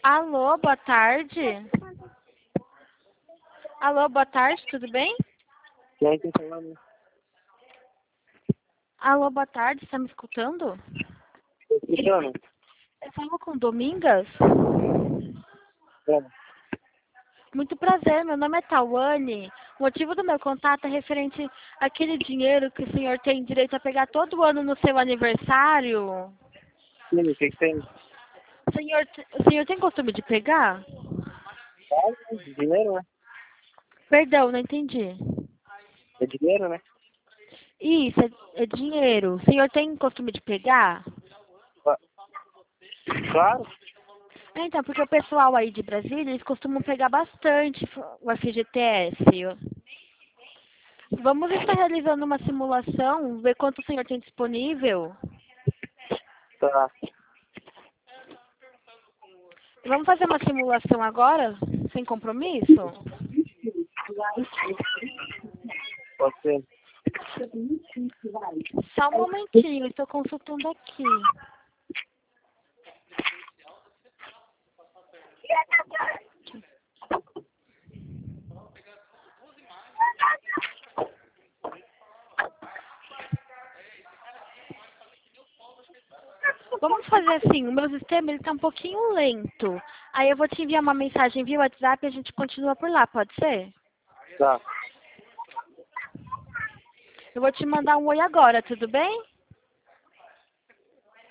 Alô, boa tarde. Alô, boa tarde, tudo bem? E aí, quem tá falando? Alô, boa tarde, está me escutando? Tô escutando? Eu falo com Domingas? É. Muito prazer, meu nome é Tawane. O motivo do meu contato é referente àquele dinheiro que o senhor tem direito a pegar todo ano no seu aniversário. Sim, o que que tem? O senhor tem costume de pegar? Claro, né? Dinheiro, né? Perdão, não entendi. É dinheiro, né? Isso, é dinheiro. O senhor tem costume de pegar? Cla- Claro. Então, porque o pessoal aí de Brasília, eles costumam pegar bastante o FGTS. Vamos estar realizando uma simulação, ver quanto o senhor tem disponível. Tá. Vamos fazer uma simulação agora, sem compromisso? Pode ser. Só um momentinho, estou consultando aqui. Vamos fazer assim, o meu sistema está um pouquinho lento. Aí eu vou te enviar uma mensagem via WhatsApp e a gente continua por lá, pode ser? Tá. Eu vou te mandar um oi agora, tudo bem?